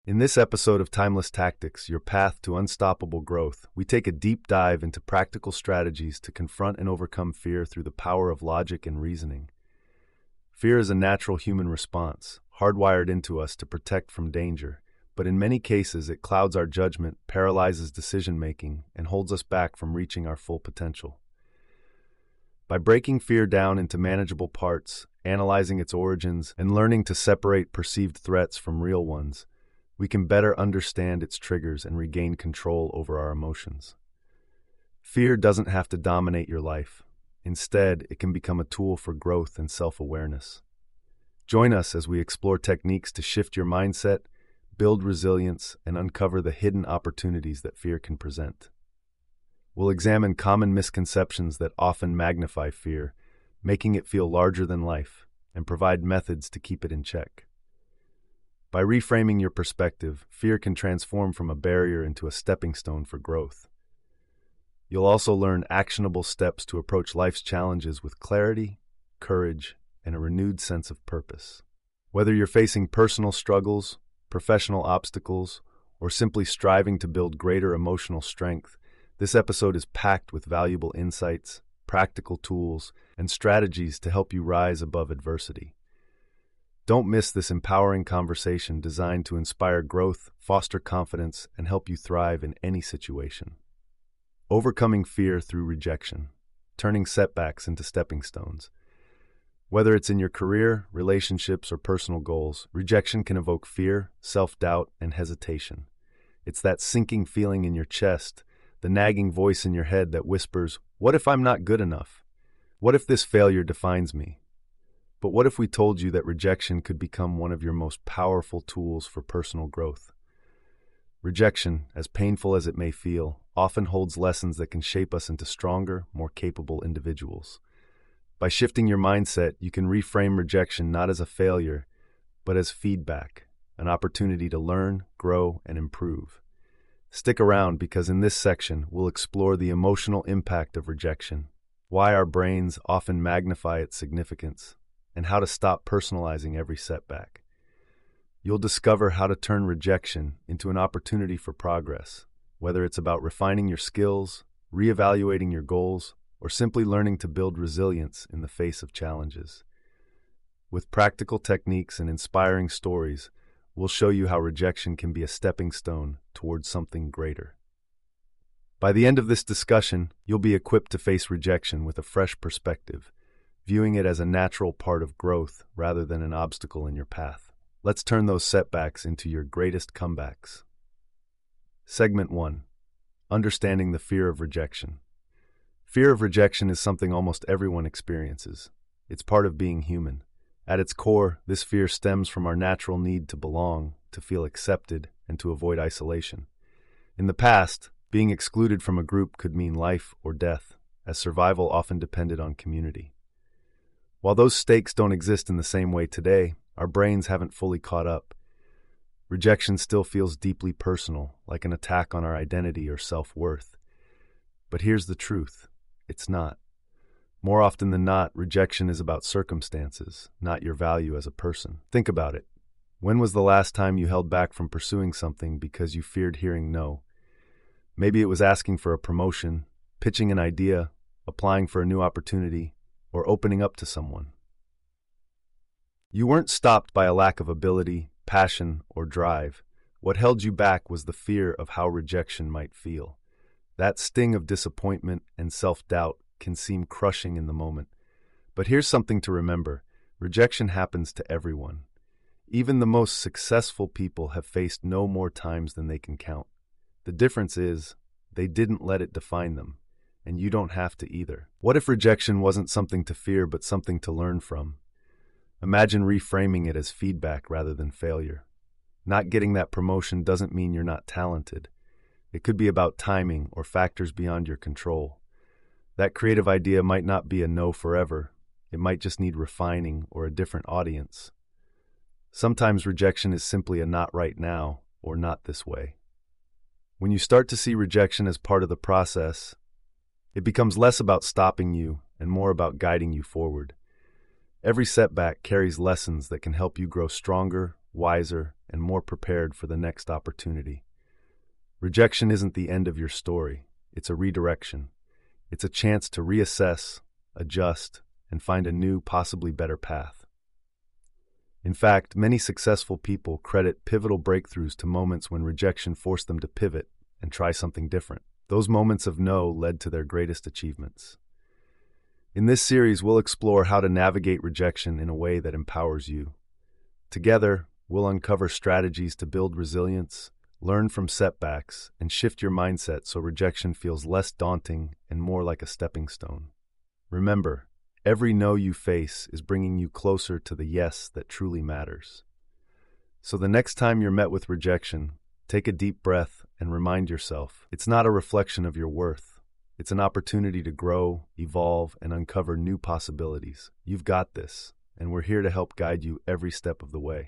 In this episode of Timeless Tactics, your path to unstoppable growth, we take a deep dive into practical strategies to confront and overcome fear through the power of logic and reasoning. Fear is a natural human response, hardwired into us to protect from danger, but in many cases it clouds our judgment, paralyzes decision-making, and holds us back from reaching our full potential. By breaking fear down into manageable parts, analyzing its origins, and learning to separate perceived threats from real ones, we can better understand its triggers and regain control over our emotions. Fear doesn't have to dominate your life. Instead, it can become a tool for growth and self-awareness. Join us as we explore techniques to shift your mindset, build resilience, and uncover the hidden opportunities that fear can present. We'll examine common misconceptions that often magnify fear, making it feel larger than life, and provide methods to keep it in check. By reframing your perspective, fear can transform from a barrier into a stepping stone for growth. You'll also learn actionable steps to approach life's challenges with clarity, courage, and a renewed sense of purpose. Whether you're facing personal struggles, professional obstacles, or simply striving to build greater emotional strength, this episode is packed with valuable insights, practical tools, and strategies to help you rise above adversity. Don't miss this empowering conversation designed to inspire growth, foster confidence, and help you thrive in any situation. Overcoming fear through rejection, turning setbacks into stepping stones. Whether it's in your career, relationships, or personal goals, rejection can evoke fear, self-doubt, and hesitation. It's that sinking feeling in your chest, the nagging voice in your head that whispers, "What if I'm not good enough? What if this failure defines me?" But what if we told you that rejection could become one of your most powerful tools for personal growth? Rejection, as painful as it may feel, often holds lessons that can shape us into stronger, more capable individuals. By shifting your mindset, you can reframe rejection not as a failure, but as feedback, an opportunity to learn, grow, and improve. Stick around because in this section, we'll explore the emotional impact of rejection, why our brains often magnify its significance, and how to stop personalizing every setback. You'll discover how to turn rejection into an opportunity for progress, whether it's about refining your skills, reevaluating your goals, or simply learning to build resilience in the face of challenges. With practical techniques and inspiring stories, we'll show you how rejection can be a stepping stone towards something greater. By the end of this discussion, you'll be equipped to face rejection with a fresh perspective, viewing it as a natural part of growth rather than an obstacle in your path. Let's turn those setbacks into your greatest comebacks. Segment 1. Understanding the fear of rejection. Fear of rejection is something almost everyone experiences. It's part of being human. At its core, this fear stems from our natural need to belong, to feel accepted, and to avoid isolation. In the past, being excluded from a group could mean life or death, as survival often depended on community. While those stakes don't exist in the same way today, our brains haven't fully caught up. Rejection still feels deeply personal, like an attack on our identity or self-worth. But here's the truth. It's not. More often than not, rejection is about circumstances, not your value as a person. Think about it. When was the last time you held back from pursuing something because you feared hearing no? Maybe it was asking for a promotion, pitching an idea, applying for a new opportunity, or opening up to someone. You weren't stopped by a lack of ability, passion, or drive. What held you back was the fear of how rejection might feel. That sting of disappointment and self-doubt can seem crushing in the moment. But here's something to remember. Rejection happens to everyone. Even the most successful people have faced no more times than they can count. The difference is, they didn't let it define them. And you don't have to either. What if rejection wasn't something to fear but something to learn from? Imagine reframing it as feedback rather than failure. Not getting that promotion doesn't mean you're not talented. It could be about timing or factors beyond your control. That creative idea might not be a no forever. It might just need refining or a different audience. Sometimes rejection is simply a not right now or not this way. When you start to see rejection as part of the process, it becomes less about stopping you and more about guiding you forward. Every setback carries lessons that can help you grow stronger, wiser, and more prepared for the next opportunity. Rejection isn't the end of your story. It's a redirection. It's a chance to reassess, adjust, and find a new, possibly better path. In fact, many successful people credit pivotal breakthroughs to moments when rejection forced them to pivot and try something different. Those moments of no led to their greatest achievements. In this series, we'll explore how to navigate rejection in a way that empowers you. Together, we'll uncover strategies to build resilience, learn from setbacks, and shift your mindset so rejection feels less daunting and more like a stepping stone. Remember, every no you face is bringing you closer to the yes that truly matters. So the next time you're met with rejection, take a deep breath and remind yourself, it's not a reflection of your worth. It's an opportunity to grow, evolve, and uncover new possibilities. You've got this, and we're here to help guide you every step of the way.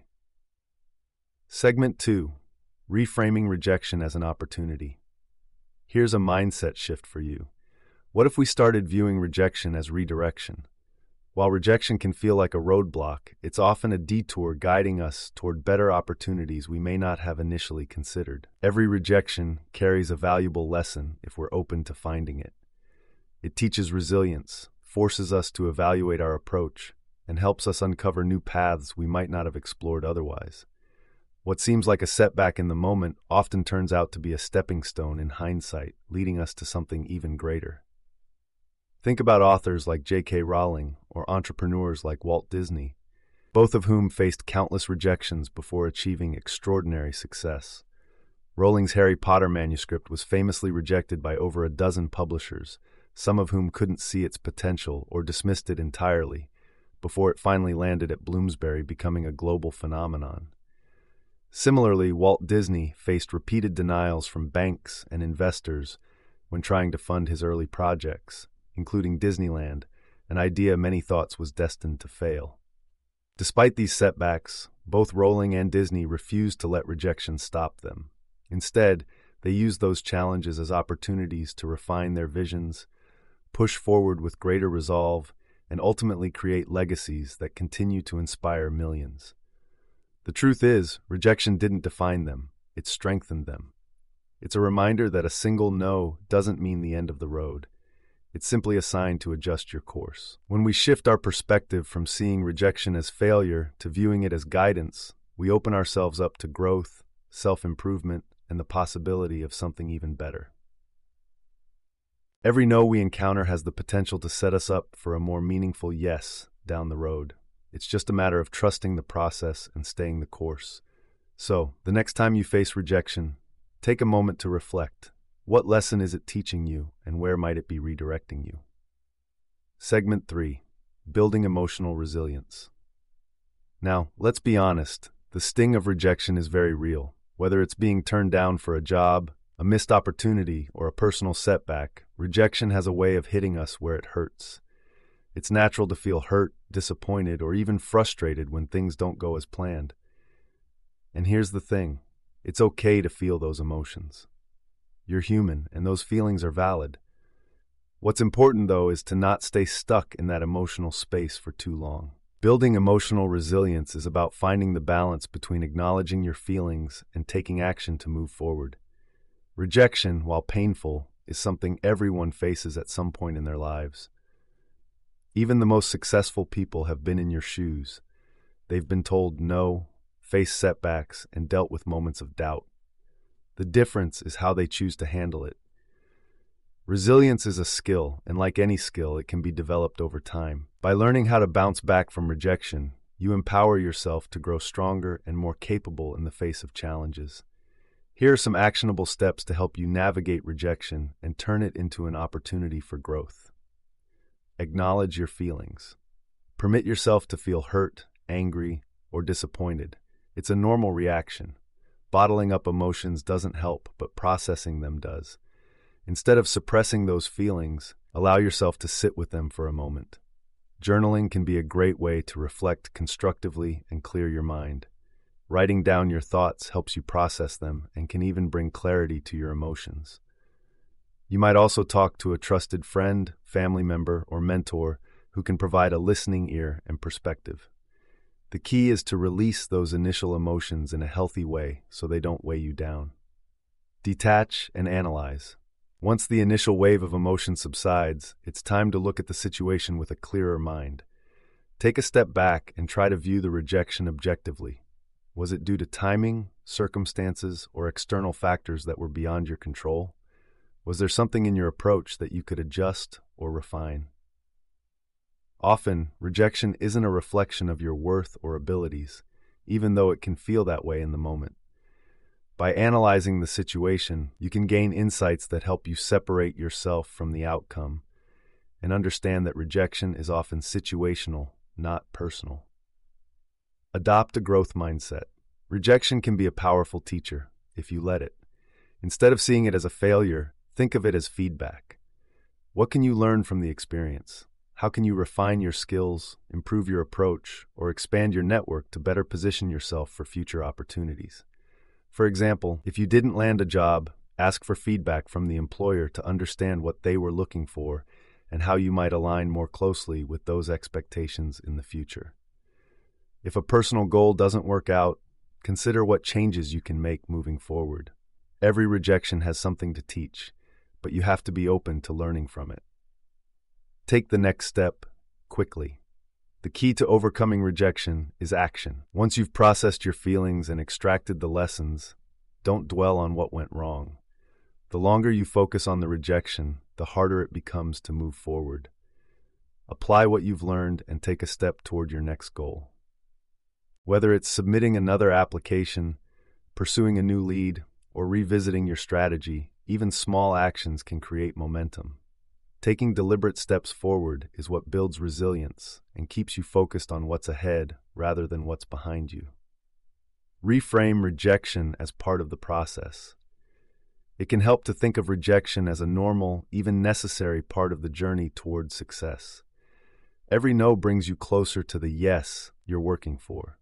Segment 2. Reframing rejection as an opportunity. Here's a mindset shift for you. What if we started viewing rejection as redirection? While rejection can feel like a roadblock, it's often a detour guiding us toward better opportunities we may not have initially considered. Every rejection carries a valuable lesson if we're open to finding it. It teaches resilience, forces us to evaluate our approach, and helps us uncover new paths we might not have explored otherwise. What seems like a setback in the moment often turns out to be a stepping stone in hindsight, leading us to something even greater. Think about authors like J.K. Rowling or entrepreneurs like Walt Disney, both of whom faced countless rejections before achieving extraordinary success. Rowling's Harry Potter manuscript was famously rejected by over a dozen publishers, some of whom couldn't see its potential or dismissed it entirely, before it finally landed at Bloomsbury, becoming a global phenomenon. Similarly, Walt Disney faced repeated denials from banks and investors when trying to fund his early projects, including Disneyland, an idea many thought was destined to fail. Despite these setbacks, both Rowling and Disney refused to let rejection stop them. Instead, they used those challenges as opportunities to refine their visions, push forward with greater resolve, and ultimately create legacies that continue to inspire millions. The truth is, rejection didn't define them, it strengthened them. It's a reminder that a single no doesn't mean the end of the road. It's simply a sign to adjust your course. When we shift our perspective from seeing rejection as failure to viewing it as guidance, we open ourselves up to growth, self-improvement, and the possibility of something even better. Every no we encounter has the potential to set us up for a more meaningful yes down the road. It's just a matter of trusting the process and staying the course. So, the next time you face rejection, take a moment to reflect. What lesson is it teaching you, and where might it be redirecting you? Segment 3. Building emotional resilience. Now, let's be honest. The sting of rejection is very real. Whether it's being turned down for a job, a missed opportunity, or a personal setback, rejection has a way of hitting us where it hurts. It's natural to feel hurt, disappointed, or even frustrated when things don't go as planned. And here's the thing. It's okay to feel those emotions. You're human, and those feelings are valid. What's important, though, is to not stay stuck in that emotional space for too long. Building emotional resilience is about finding the balance between acknowledging your feelings and taking action to move forward. Rejection, while painful, is something everyone faces at some point in their lives. Even the most successful people have been in your shoes. They've been told no, faced setbacks, and dealt with moments of doubt. The difference is how they choose to handle it. Resilience is a skill, and like any skill, it can be developed over time. By learning how to bounce back from rejection, you empower yourself to grow stronger and more capable in the face of challenges. Here are some actionable steps to help you navigate rejection and turn it into an opportunity for growth. Acknowledge your feelings. Permit yourself to feel hurt, angry, or disappointed. It's a normal reaction. Bottling up emotions doesn't help, but processing them does. Instead of suppressing those feelings, allow yourself to sit with them for a moment. Journaling can be a great way to reflect constructively and clear your mind. Writing down your thoughts helps you process them and can even bring clarity to your emotions. You might also talk to a trusted friend, family member, or mentor who can provide a listening ear and perspective. The key is to release those initial emotions in a healthy way so they don't weigh you down. Detach and analyze. Once the initial wave of emotion subsides, it's time to look at the situation with a clearer mind. Take a step back and try to view the rejection objectively. Was it due to timing, circumstances, or external factors that were beyond your control? Was there something in your approach that you could adjust or refine? Often, rejection isn't a reflection of your worth or abilities, even though it can feel that way in the moment. By analyzing the situation, you can gain insights that help you separate yourself from the outcome and understand that rejection is often situational, not personal. Adopt a growth mindset. Rejection can be a powerful teacher if you let it. Instead of seeing it as a failure, think of it as feedback. What can you learn from the experience? How can you refine your skills, improve your approach, or expand your network to better position yourself for future opportunities? For example, if you didn't land a job, ask for feedback from the employer to understand what they were looking for and how you might align more closely with those expectations in the future. If a personal goal doesn't work out, consider what changes you can make moving forward. Every rejection has something to teach, but you have to be open to learning from it. Take the next step quickly. The key to overcoming rejection is action. Once you've processed your feelings and extracted the lessons, don't dwell on what went wrong. The longer you focus on the rejection, the harder it becomes to move forward. Apply what you've learned and take a step toward your next goal. Whether it's submitting another application, pursuing a new lead, or revisiting your strategy, even small actions can create momentum. Taking deliberate steps forward is what builds resilience and keeps you focused on what's ahead rather than what's behind you. Reframe rejection as part of the process. It can help to think of rejection as a normal, even necessary part of the journey towards success. Every no brings you closer to the yes you're working for.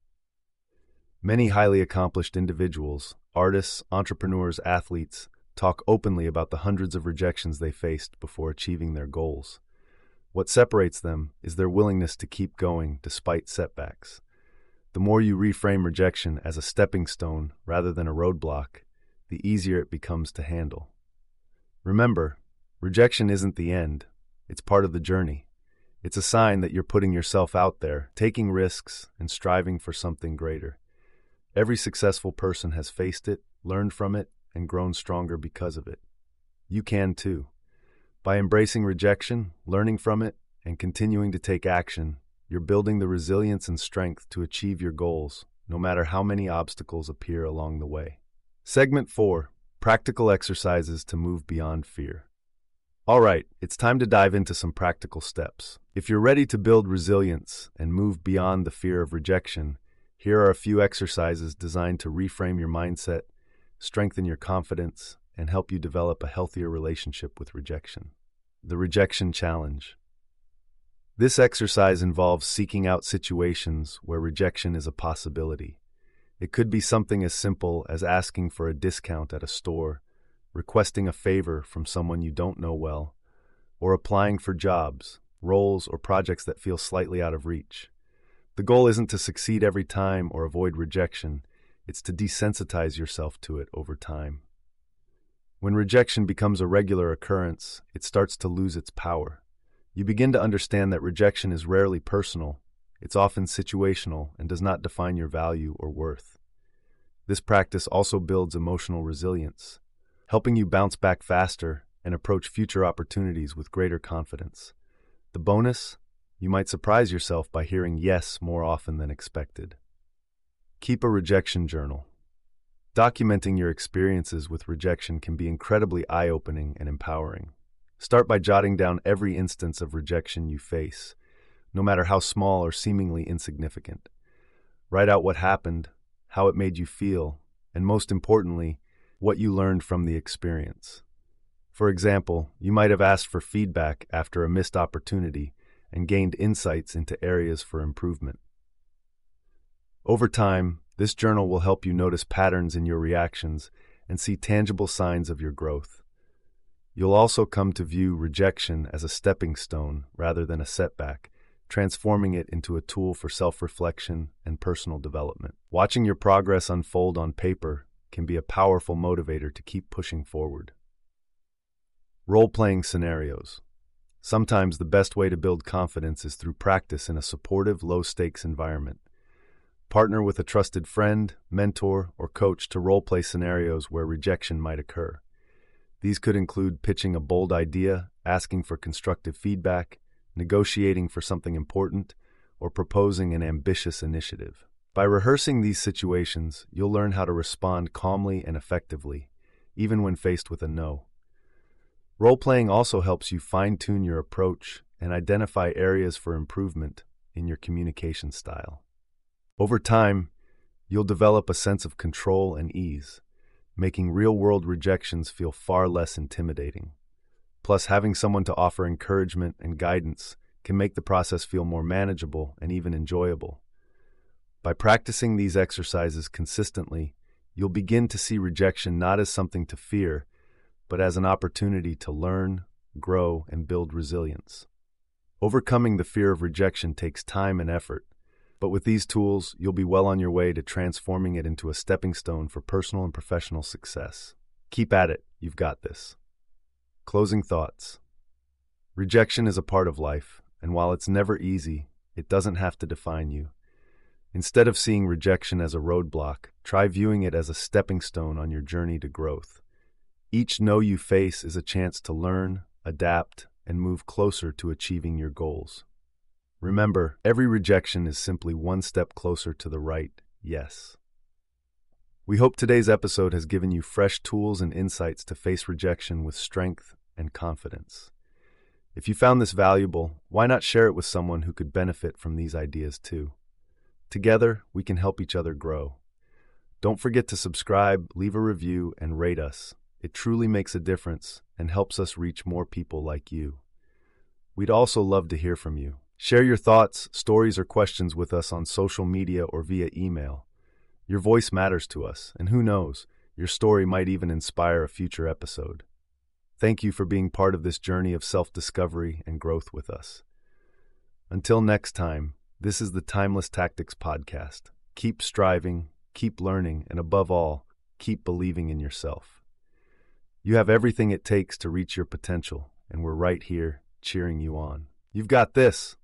Many highly accomplished individuals, artists, entrepreneurs, athletes, talk openly about the hundreds of rejections they faced before achieving their goals. What separates them is their willingness to keep going despite setbacks. The more you reframe rejection as a stepping stone rather than a roadblock, the easier it becomes to handle. Remember, rejection isn't the end. It's part of the journey. It's a sign that you're putting yourself out there, taking risks, and striving for something greater. Every successful person has faced it, learned from it, and grown stronger because of it. You can too. By embracing rejection, learning from it, and continuing to take action, you're building the resilience and strength to achieve your goals, no matter how many obstacles appear along the way. Segment 4. Practical exercises to move beyond fear. All right, it's time to dive into some practical steps. If you're ready to build resilience and move beyond the fear of rejection, here are a few exercises designed to reframe your mindset, strengthen your confidence, and help you develop a healthier relationship with rejection. The Rejection Challenge. This exercise involves seeking out situations where rejection is a possibility. It could be something as simple as asking for a discount at a store, requesting a favor from someone you don't know well, or applying for jobs, roles, or projects that feel slightly out of reach. The goal isn't to succeed every time or avoid rejection. It's to desensitize yourself to it over time. When rejection becomes a regular occurrence, it starts to lose its power. You begin to understand that rejection is rarely personal. It's often situational and does not define your value or worth. This practice also builds emotional resilience, helping you bounce back faster and approach future opportunities with greater confidence. The bonus? You might surprise yourself by hearing yes more often than expected. Keep a rejection journal. Documenting your experiences with rejection can be incredibly eye-opening and empowering. Start by jotting down every instance of rejection you face, no matter how small or seemingly insignificant. Write out what happened, how it made you feel, and most importantly, what you learned from the experience. For example, you might have asked for feedback after a missed opportunity and gained insights into areas for improvement. Over time, this journal will help you notice patterns in your reactions and see tangible signs of your growth. You'll also come to view rejection as a stepping stone rather than a setback, transforming it into a tool for self-reflection and personal development. Watching your progress unfold on paper can be a powerful motivator to keep pushing forward. Role-playing scenarios. Sometimes the best way to build confidence is through practice in a supportive, low-stakes environment. Partner with a trusted friend, mentor, or coach to role-play scenarios where rejection might occur. These could include pitching a bold idea, asking for constructive feedback, negotiating for something important, or proposing an ambitious initiative. By rehearsing these situations, you'll learn how to respond calmly and effectively, even when faced with a no. Role-playing also helps you fine-tune your approach and identify areas for improvement in your communication style. Over time, you'll develop a sense of control and ease, making real-world rejections feel far less intimidating. Plus, having someone to offer encouragement and guidance can make the process feel more manageable and even enjoyable. By practicing these exercises consistently, you'll begin to see rejection not as something to fear, but as an opportunity to learn, grow, and build resilience. Overcoming the fear of rejection takes time and effort, but with these tools, you'll be well on your way to transforming it into a stepping stone for personal and professional success. Keep at it, you've got this. Closing thoughts. Rejection is a part of life, and while it's never easy, it doesn't have to define you. Instead of seeing rejection as a roadblock, try viewing it as a stepping stone on your journey to growth. Each no you face is a chance to learn, adapt, and move closer to achieving your goals. Remember, every rejection is simply one step closer to the right yes. We hope today's episode has given you fresh tools and insights to face rejection with strength and confidence. If you found this valuable, why not share it with someone who could benefit from these ideas too? Together, we can help each other grow. Don't forget to subscribe, leave a review, and rate us. It truly makes a difference and helps us reach more people like you. We'd also love to hear from you. Share your thoughts, stories, or questions with us on social media or via email. Your voice matters to us, and who knows, your story might even inspire a future episode. Thank you for being part of this journey of self-discovery and growth with us. Until next time, this is the Timeless Tactics Podcast. Keep striving, keep learning, and above all, keep believing in yourself. You have everything it takes to reach your potential, and we're right here cheering you on. You've got this.